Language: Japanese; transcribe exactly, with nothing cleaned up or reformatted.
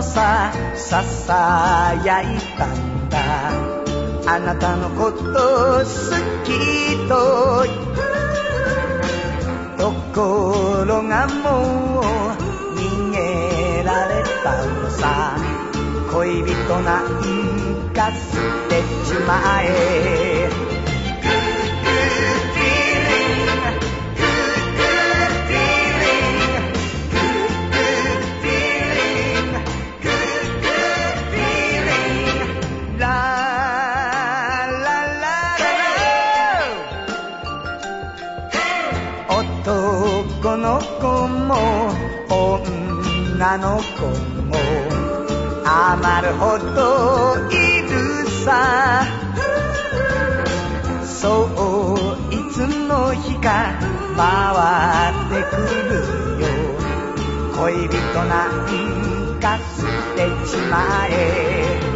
さささやいたんだ。あなたのこと好きと。ところがもう逃げられたのさ。恋人なんか捨てちまえ。男の子も女の子も余るほどいるさ。そういつの日か回ってくるよ。恋人なんか捨てちまえ。